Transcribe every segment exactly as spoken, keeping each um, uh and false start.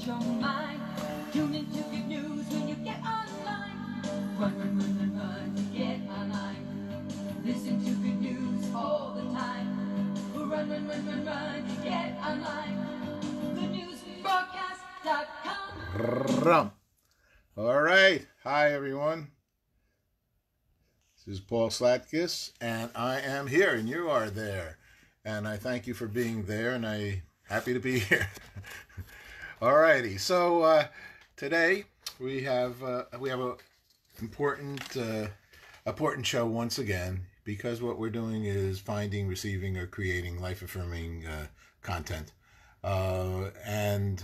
your mind. Tune into good news when you get online. Run, run, run, run, run to get online. Listen to good news all the time. Run, run, run, run, run to get online. good news broadcast dot com. All right. Hi, everyone. This is Paul Slatkus, and I am here, and you are there. And I thank you for being there, and I'm happy to be here. All righty. So uh, today we have uh, we have a important uh, important show once again, because what we're doing is finding, receiving, or creating life-affirming uh, content, uh, and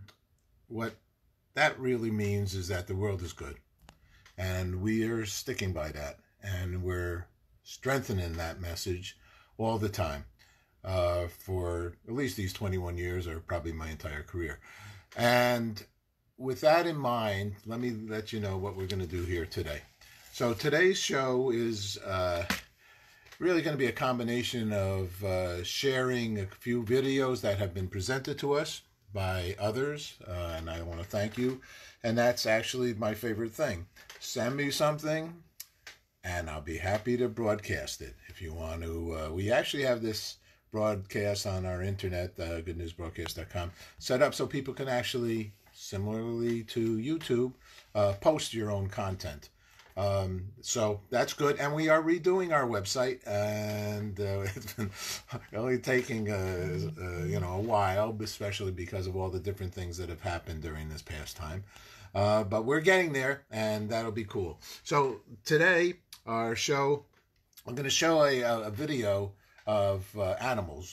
what that really means is that the world is good, and we are sticking by that, and we're strengthening that message all the time uh, for at least these twenty-one years, or probably my entire career. And with that in mind, let me let you know what we're going to do here today. So today's show is uh, really going to be a combination of uh, sharing a few videos that have been presented to us by others, uh, and I want to thank you. And that's actually my favorite thing. Send me something, and I'll be happy to broadcast it. If you want to, uh, we actually have this broadcast on our internet, uh, good news broadcast dot com, set up so people can actually, similarly to YouTube, uh, post your own content. Um, so that's good. And we are redoing our website, and uh, it's been only taking, uh, uh, you know, a while, especially because of all the different things that have happened during this past time. Uh, but we're getting there, and that'll be cool. So today, our show, I'm going to show a, a video of uh, animals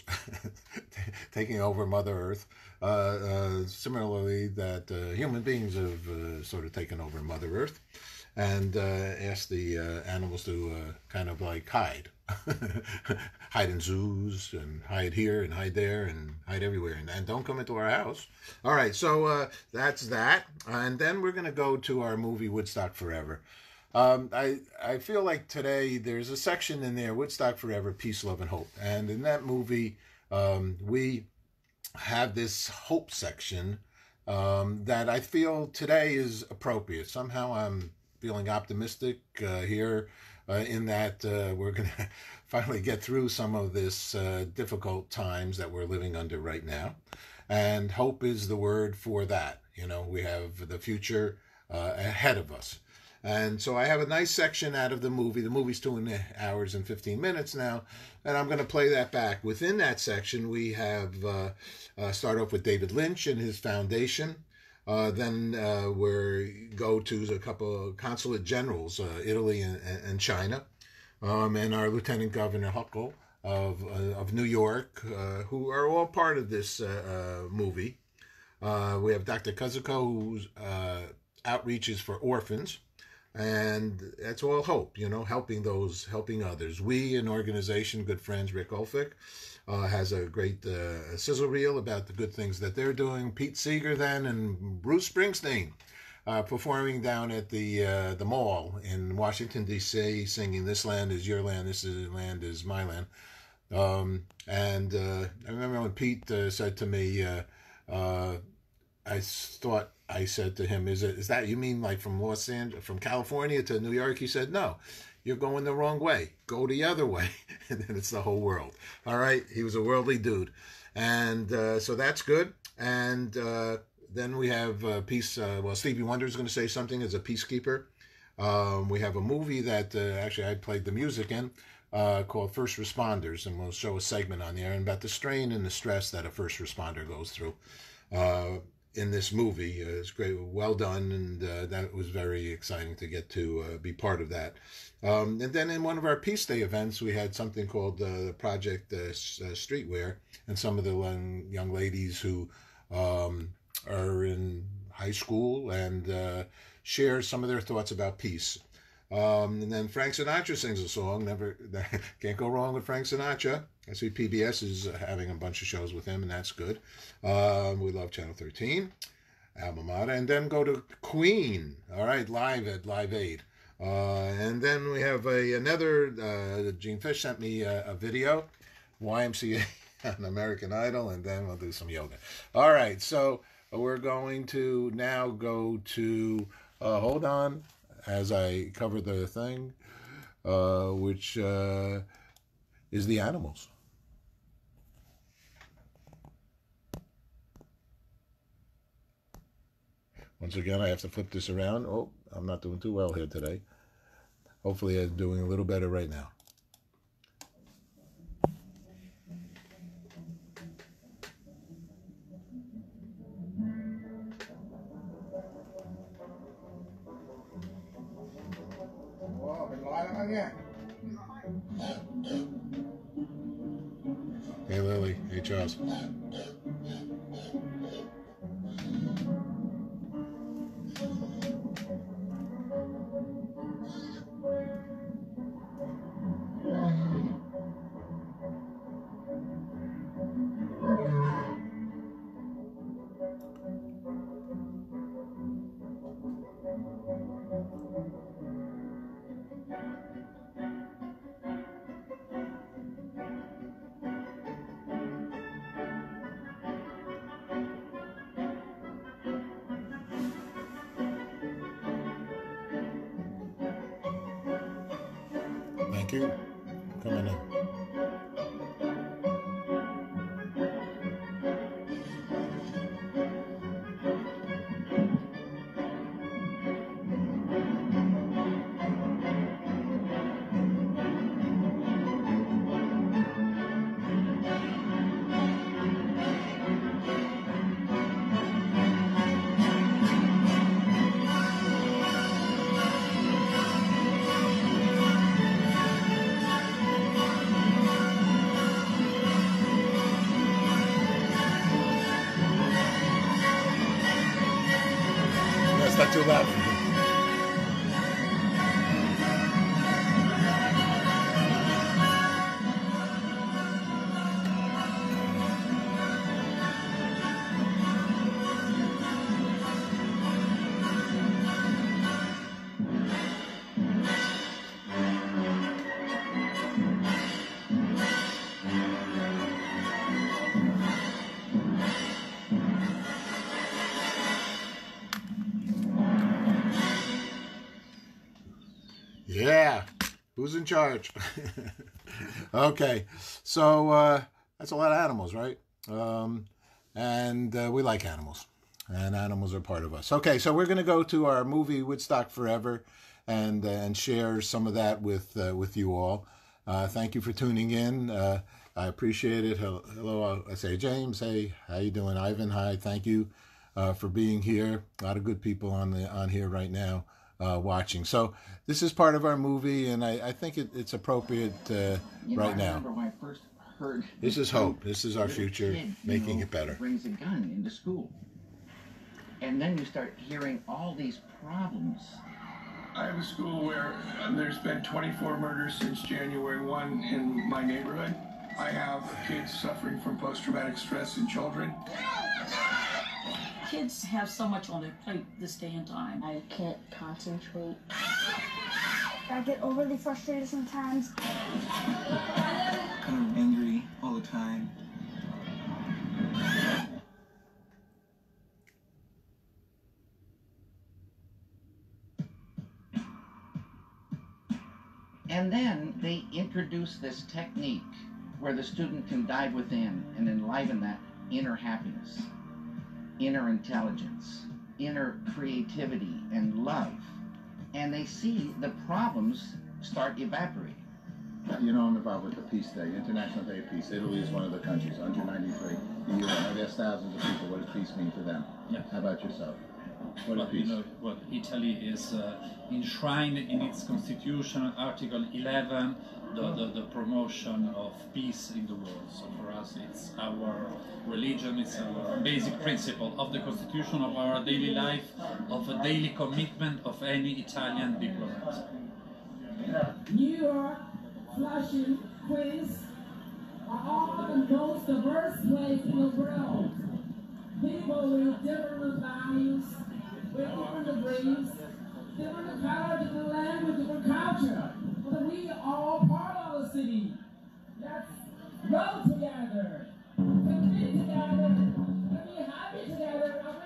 taking over Mother Earth. Uh, uh, similarly, that uh, human beings have uh, sort of taken over Mother Earth, and uh, ask the uh, animals to uh, kind of like hide. Hide in zoos, and hide here, and hide there, and hide everywhere, and, and don't come into our house. All right, so uh, that's that. And then we're going to go to our movie, Woodstock Forever. Um, I, I feel like today there's a section in there, Woodstock Forever, Peace, Love, and Hope. And in that movie, um, we have this hope section um, that I feel today is appropriate. Somehow I'm feeling optimistic uh, here uh, in that uh, we're going to finally get through some of this uh, difficult times that we're living under right now. And hope is the word for that. You know, we have the future uh, ahead of us. And so I have a nice section out of the movie. The movie's two hours and fifteen minutes now, and I'm going to play that back. Within that section, we have uh, uh, start off with David Lynch and his foundation. Uh, then uh, we go to a couple of consulate generals, uh, Italy and, and China, um, and our Lieutenant Governor Huckel of uh, of New York, uh, who are all part of this uh, uh, movie. Uh, we have Doctor Kazuko, whose uh, outreach is for orphans. And that's all hope, you know, helping those, helping others. We, an organization, good friends, Rick Olfick, uh, has a great uh, sizzle reel about the good things that they're doing. Pete Seeger then, and Bruce Springsteen uh, performing down at the uh, the mall in Washington, D C, singing "This Land Is Your Land, This is Land Is My Land." Um, and uh, I remember when Pete uh, said to me, uh, uh, I thought, I said to him, is it, is that, you mean like from Los Angeles, from California to New York? He said, no, you're going the wrong way. Go the other way. And then it's the whole world. All right. He was a worldly dude. And uh, so that's good. And uh, then we have uh, Peace. Uh, well, Stevie Wonder is going to say something as a peacekeeper. Um, we have a movie that uh, actually I played the music in uh, called First Responders. And we'll show a segment on there and about the strain and the stress that a first responder goes through. Uh, in this movie. Uh, it's great, well done, and uh, that was very exciting to get to uh, be part of that. Um, and then in one of our Peace Day events, we had something called uh, Project uh, Streetwear, and some of the young, young ladies who um, are in high school and uh, share some of their thoughts about peace. Um, and then Frank Sinatra sings a song. Never can't go wrong with Frank Sinatra. I see P B S is having a bunch of shows with him, and that's good. Um, we love Channel thirteen, Alma Mater, and then go to Queen. All right, live at Live Aid. Uh, and then we have a, another, uh, Gene Fish sent me a, a video, Y M C A on American Idol, and then we'll do some yoga. All right, so we're going to now go to, uh, hold on, as I cover the thing, uh, which uh, is the animals. Once again, I have to flip this around. Oh, I'm not doing too well here today. Hopefully I'm doing a little better right now. Hey Lily, hey Charles. Thank you. Coming in. That's not too loud for me. Yeah, who's in charge? Okay, so uh, that's a lot of animals, right? Um, and uh, we like animals, and animals are part of us. Okay, so we're going to go to our movie Woodstock Forever, and uh, and share some of that with uh, with you all. Uh, thank you for tuning in. Uh, I appreciate it. Hello, I say James. Hey, how you doing? Ivan, hi. Thank you uh, for being here. A lot of good people on the on here right now. Uh, watching. So this is part of our movie, and I, I think it, it's appropriate uh, you know, right I now. remember when I first heard This is hope. This is our future, kid, making know, it better. Brings a gun into school, and then you start hearing all these problems. I have a school where uh, there's been twenty-four murders since January first in my neighborhood. I have kids suffering from post-traumatic stress in children. Kids have so much on their plate this day and time. I can't concentrate. I get overly frustrated sometimes. Kind of angry all the time. And then they introduce this technique where the student can dive within and enliven that inner happiness, inner intelligence, inner creativity and love. And they see the problems start evaporating. You know, I'm involved with the Peace Day, International Day of Peace. Italy is one of the countries, one hundred ninety-three. The U N, there's thousands of people. What does peace mean to them? Yeah. How about yourself? What Well, is peace? you know, well, Italy is uh, enshrined in its constitution, Article eleven, the, the, the promotion of peace in the world. So for us, it's our religion, it's our basic principle of the constitution, of our daily life, of a daily commitment of any Italian diplomat. New York, Flushing, Queens are all the most diverse place in the world. People with different values, with different degrees, different color, different language, different culture. But we are all part of the city. Let's grow together, compete together, and be happy together.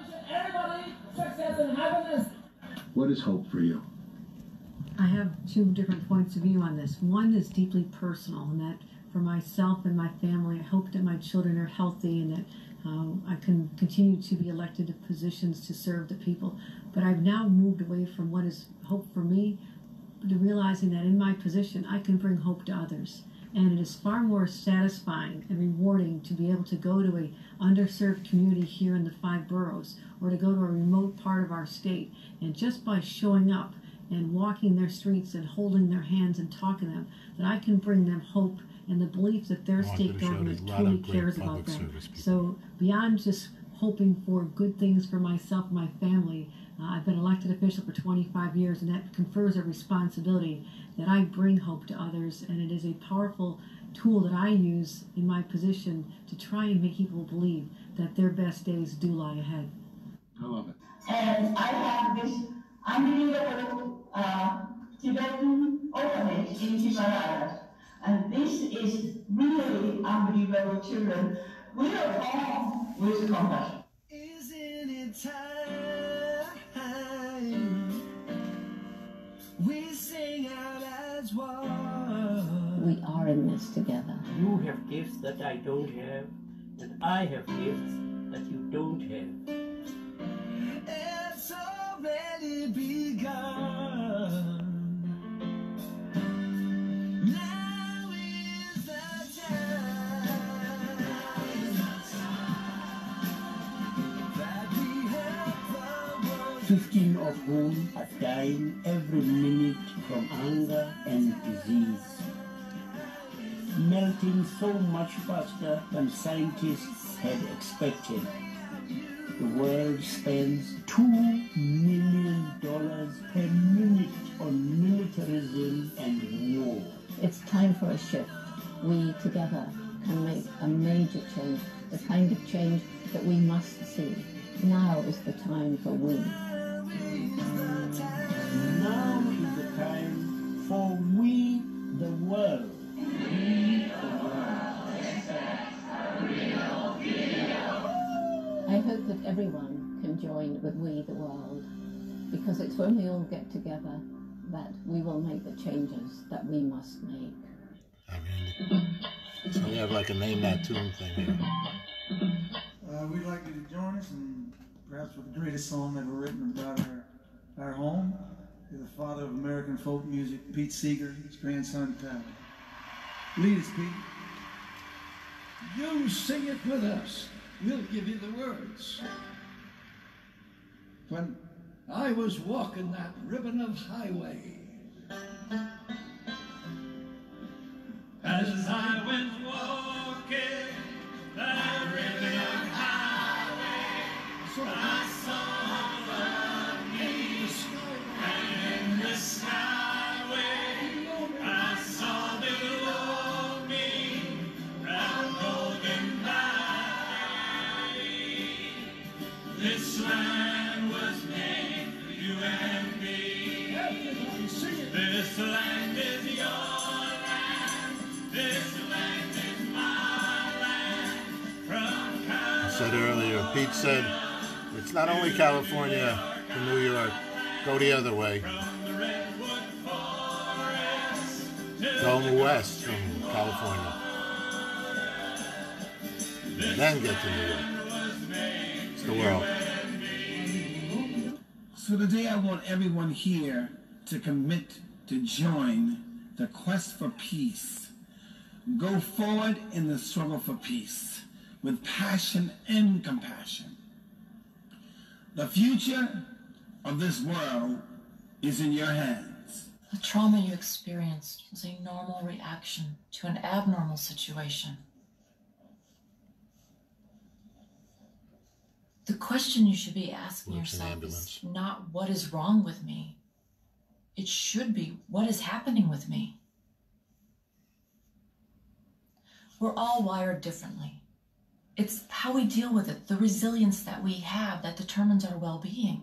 What is hope for you? I have two different points of view on this. One is deeply personal, and that for myself and my family, I hope that my children are healthy and that uh, I can continue to be elected to positions to serve the people. But I've now moved away from what is hope for me to realizing that in my position, I can bring hope to others. And it is far more satisfying and rewarding to be able to go to a underserved community here in the five boroughs, or to go to a remote part of our state, and just by showing up and walking their streets and holding their hands and talking to them, that I can bring them hope and the belief that their state government truly cares about them. So beyond just hoping for good things for myself and my family, uh, I've been elected official for twenty-five years, and that confers a responsibility that I bring hope to others, and it is a powerful tool that I use in my position to try and make people believe that their best days do lie ahead. I love it. And I have this unbelievable uh, Tibetan orphanage in Himalayas. And this is really unbelievable children. We are born with compassion. Isn't it time we sing out as one? We are in this together. You have gifts that I don't have, and I have gifts that you don't have. It's already begun. Now is the time that we have the world. Fifteen of whom are dying every minute from hunger and disease, melting so much faster than scientists had expected. The world spends two million dollars per minute on militarism and war. It's time for a shift. We together can make a major change, the kind of change that we must see. Now is the time for we. Now is the time for we, the world. We, the world. I hope that everyone can join with We the World, because it's when we all get together that we will make the changes that we must make. I mean, so we have like a name that tune thing here. Uh, we'd like you to join us in perhaps with the greatest song ever written about our, our home. You're the father of American folk music, Pete Seeger, his grandson, Tyler. Lead us, Pete. You sing it with us. We'll give you the words. When I was walking that ribbon of highway, As I went walking that ribbon of highway, so I saw above me, and in the skyway, I saw below me that golden valley. This land was made for you and me. everybody sing it. This land is your land. This land is my land. From California. I said earlier, Pete said, it's not only California to New York, go the other way. Go west from California. And then get to New York. It's the world. So today I want everyone here to commit to join the quest for peace. Go forward in the struggle for peace with passion and compassion. The future of this world is in your hands. The trauma you experienced was a normal reaction to an abnormal situation. The question you should be asking Looks an yourself ambulance. is not what is wrong with me. It should be what is happening with me. We're all wired differently. It's how we deal with it, the resilience that we have, that determines our well-being.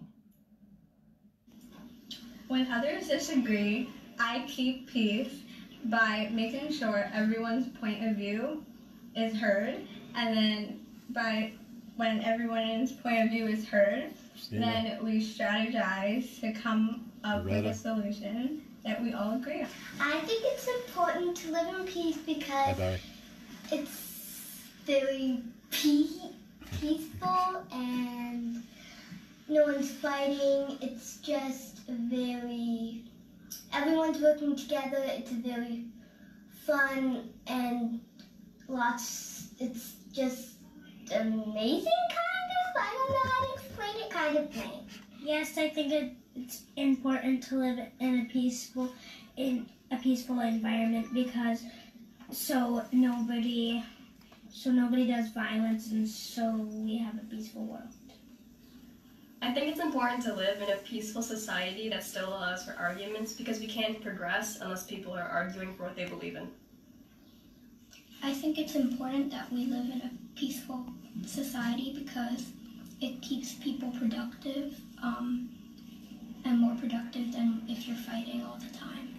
When others disagree, I keep peace by making sure everyone's point of view is heard, and then by when everyone's point of view is heard, Yeah. then we strategize to come up with Loretta. a solution that we all agree on. I think it's important to live in peace because Bye-bye. it's very pe- peaceful and no one's fighting. It's just very, everyone's working together. It's very fun and lots, it's just amazing kind of. I don't know how to explain it kind of thing. Yes, I think it, it's important to live in a peaceful, in a peaceful environment because so nobody, so nobody does violence and so we have a peaceful world. I think it's important to live in a peaceful society that still allows for arguments because we can't progress unless people are arguing for what they believe in. I think it's important that we live in a peaceful society because it keeps people productive um, and more productive than if you're fighting all the time.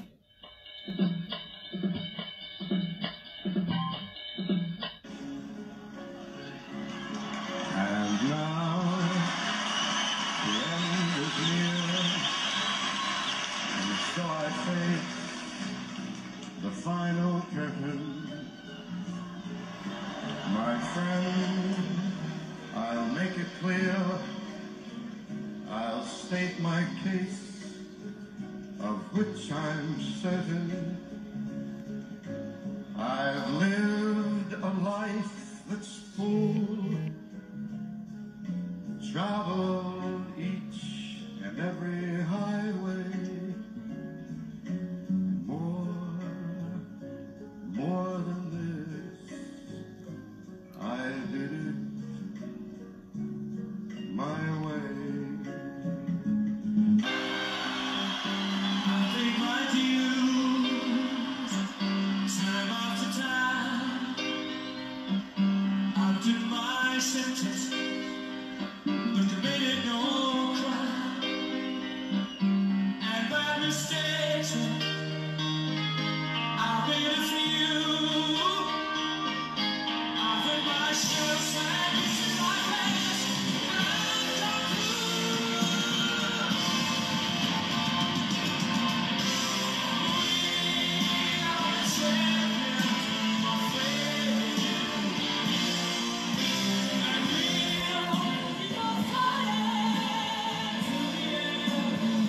And now the end is near, and so I face the final curtain. My friend, I'll make it clear, I'll state my case, of which I'm certain. I've lived a life that's full, traveled each and every highway, more, more than this, I did it my way. I paid my dues, time after time. I did my sentence, but committed no crime. And by mistakes, I made a few. I've hurt myself and this is my past. I'm done We are champions, my friend. And we'll keep on fighting till the end.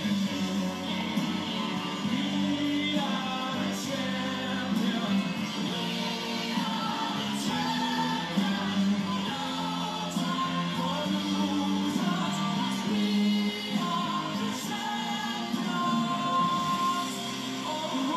We are the champions. We are the champions. No time for losers. We are the champions of the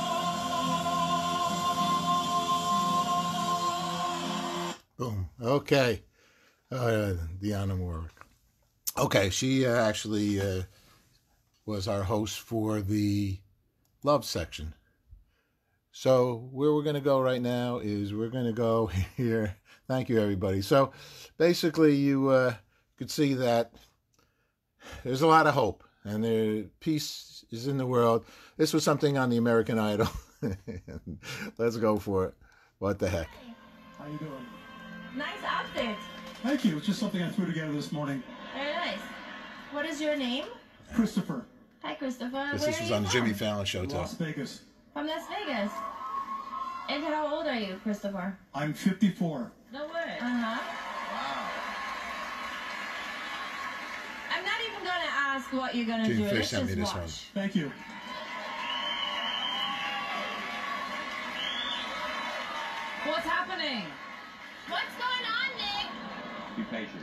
world. Boom. Okay. Uh, Deanna Moore. Okay, she uh, actually uh, was our host for the love section. So where we're going to go right now is we're going to go here. Thank you, everybody. So basically, you uh, could see that there's a lot of hope and there peace is in the world. This was something on the American Idol. Let's go for it. What the heck? How you doing? Nice outfit. Thank you. It's just something I threw together this morning. Very nice. What is your name? Christopher. Hi, Christopher. This, Where this are was you on the from? Jimmy Fallon show, too. Las Vegas. From Las Vegas. And how old are you, Christopher? I'm fifty-four. No way. Uh-huh. I'm not even going to ask what you're going to Jim do. Fish Let's sent me just this watch. one. Thank you. What's happening? What's going on, Nick? Be patient.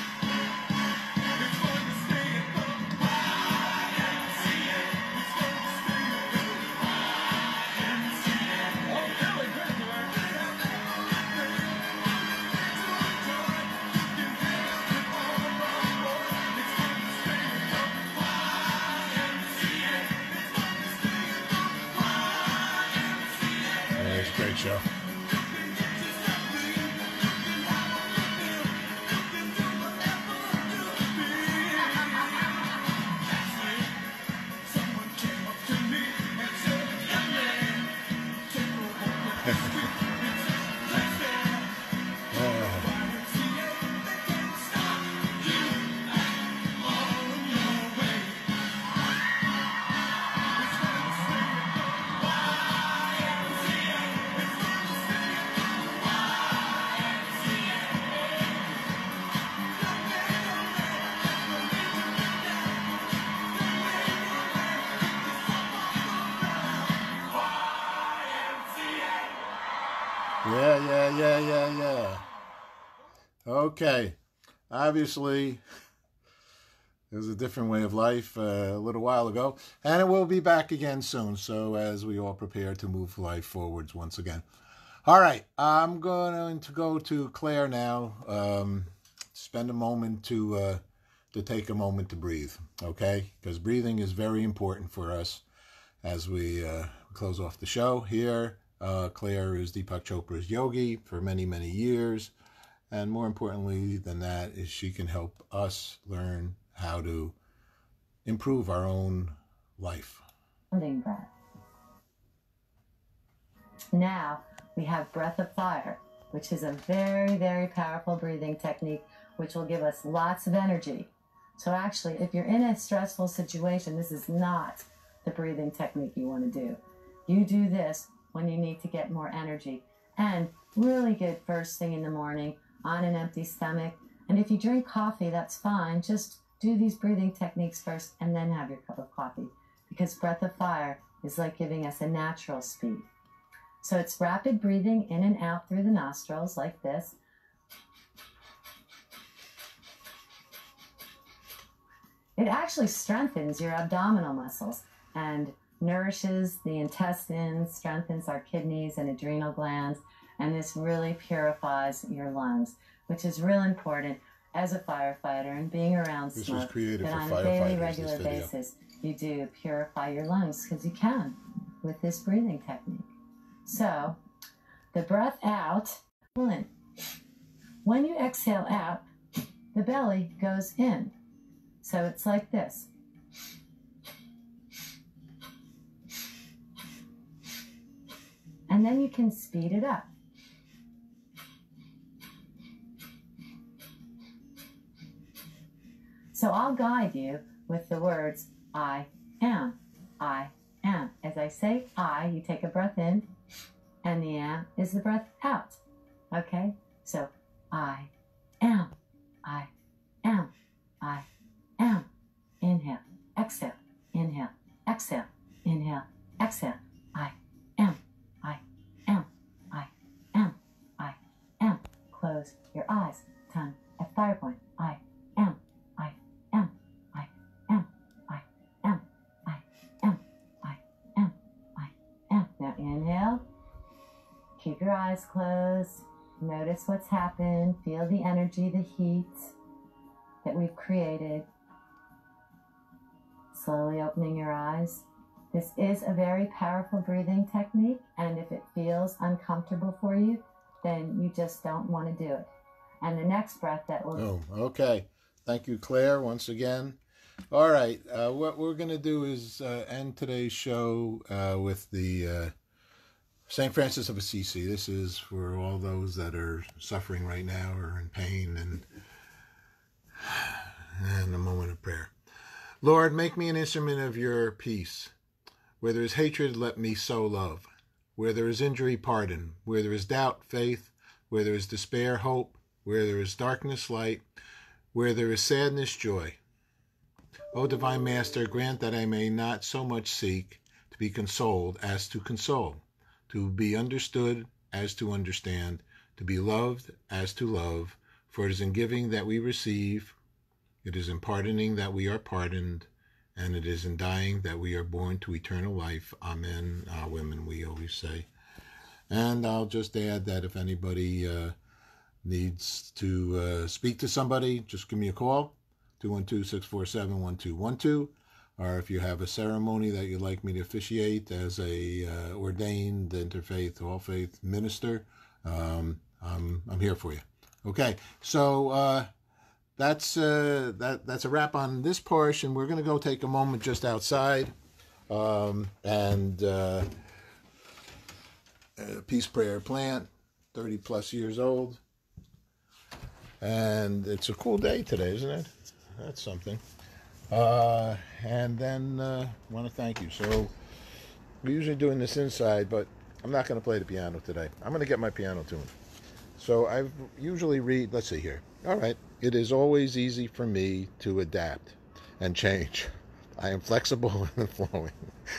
It's great show. Yeah, yeah, yeah, yeah, yeah. Okay. Obviously, it was a different way of life uh, a little while ago, and it will be back again soon, so as we all prepare to move life forwards once again. All right, I'm going to go to Claire now. Um, spend a moment to, uh, to take a moment to breathe, okay? Because breathing is very important for us as we uh, close off the show here. Uh, Claire is Deepak Chopra's yogi for many, many years. And more importantly than that is she can help us learn how to improve our own life. Breathing breath. Now we have breath of fire, which is a very, very powerful breathing technique, which will give us lots of energy. So actually, if you're in a stressful situation, this is not the breathing technique you want to do. You do this when you need to get more energy, and really good first thing in the morning on an empty stomach. And if you drink coffee, that's fine. Just do these breathing techniques first and then have your cup of coffee, because breath of fire is like giving us a natural speed. So it's rapid breathing in and out through the nostrils like this. It actually strengthens your abdominal muscles and nourishes the intestines, strengthens our kidneys and adrenal glands, and this really purifies your lungs, which is real important as a firefighter and being around This smoke. was created that for on a daily, firefighters, regular this video. basis, you do purify your lungs, because you can with this breathing technique. So, the breath out, pull in. When you exhale out, the belly goes in. So it's like this. And then you can speed it up. So I'll guide you with the words I am, I am. As I say I, you take a breath in, and the am is the breath out. Okay? So I am, I am, I am. Inhale, exhale, inhale, exhale, inhale, exhale. I am, I am, I am, I am. Close your eyes. Tongue at fire point. I am, I am, I am, I am, I am, I am, I am. Now inhale. Keep your eyes closed. Notice what's happened. Feel the energy, the heat that we've created. Slowly opening your eyes. This is a very powerful breathing technique, and if it feels uncomfortable for you, then you just don't want to do it. And the next breath that will... Oh, okay. Thank you, Claire, once again. All right. Uh, what we're going to do is uh, end today's show uh, with the uh, Saint Francis of Assisi. This is for all those that are suffering right now or in pain, and, and a moment of prayer. Lord, make me an instrument of your peace. Where there is hatred, let me sow love. Where there is injury, pardon. Where there is doubt, faith. Where there is despair, hope. Where there is darkness, light. Where there is sadness, joy. O Divine Master, grant that I may not so much seek to be consoled as to console, to be understood as to understand, to be loved as to love, for it is in giving that we receive, it is in pardoning that we are pardoned, and it is in dying that we are born to eternal life. Amen. Uh, women, we always say. And I'll just add that if anybody uh, needs to uh, speak to somebody, just give me a call, two one two, six four seven, one two one two. or if you have a ceremony that you'd like me to officiate as a uh, ordained interfaith, all faith minister, um, I'm I'm here for you. Okay, so uh, that's uh, that that's a wrap on this portion. We're going to go take a moment just outside, um, and uh, a peace prayer plant, thirty plus years old, and it's a cool day today, isn't it? That's something. Uh, and then uh, I want to thank you. So we're usually doing this inside, but I'm not going to play the piano today. I'm going to get my piano tuned. So I usually read, let's see here. All right. It is always easy for me to adapt and change. I am flexible and flowing.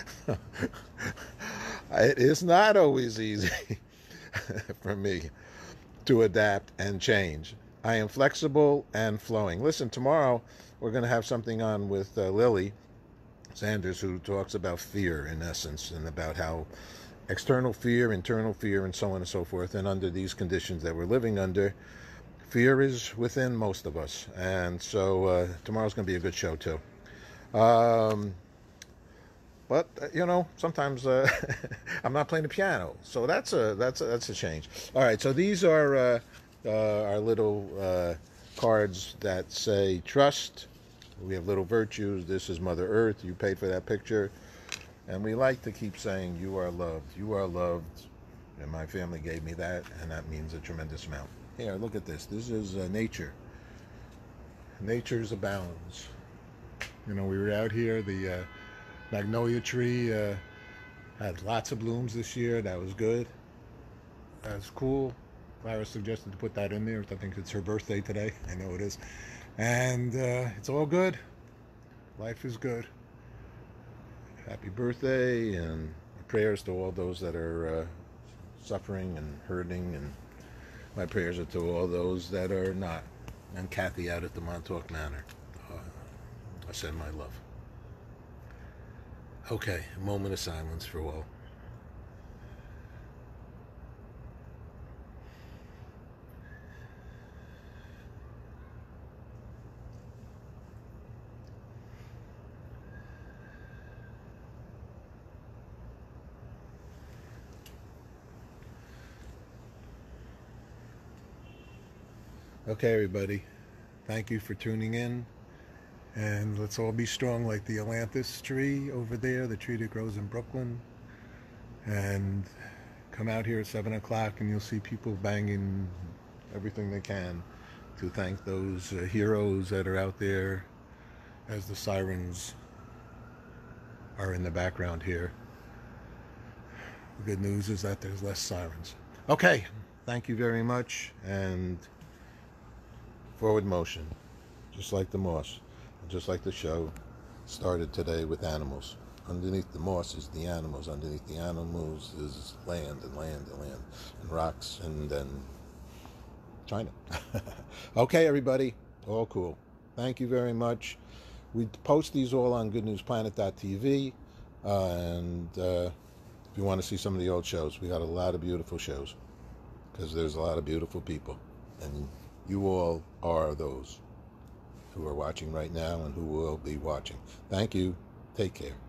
It is not always easy for me to adapt and change. I am flexible and flowing. Listen, tomorrow we're going to have something on with uh, Lily Sanders, who talks about fear in essence, and about how external fear, internal fear, and so on and so forth. And under these conditions that we're living under, fear is within most of us. And so uh, tomorrow's going to be a good show too. Um, but uh, you know, sometimes uh, I'm not playing the piano, so that's a that's a, that's a change. All right, so these are uh, uh, our little uh, cards that say trust. We have little virtues. This is Mother Earth. You paid for that picture. And we like to keep saying, you are loved. You are loved. And my family gave me that, and that means a tremendous amount. Here, look at this. This is uh, nature. Nature's abounds. You know, we were out here. The uh, magnolia tree uh, had lots of blooms this year. That was good. That's cool. Clara suggested to put that in there. I think it's her birthday today. I know it is. And uh, it's all good. Life is good. Happy birthday, and prayers to all those that are uh, suffering and hurting, and my prayers are to all those that are not. And Kathy out at the Montauk Manor, uh, I send my love. Okay, a moment of silence for all. Okay, everybody, thank you for tuning in, and let's all be strong like the Atlantis tree over there, the tree that grows in Brooklyn, and come out here at seven o'clock and you'll see people banging everything they can to thank those uh, heroes that are out there as the sirens are in the background here. The good news is that there's less sirens. Okay, thank you very much, and forward motion, just like the moss, just like the show started today with animals. Underneath the moss is the animals. Underneath the animals is land and land and land and rocks, and then China. Okay, everybody, all cool. Thank you very much. We post these all on good news planet dot t v, uh, and uh, if you want to see some of the old shows, we got a lot of beautiful shows because there's a lot of beautiful people, and you all are those who are watching right now and who will be watching. Thank you. Take care.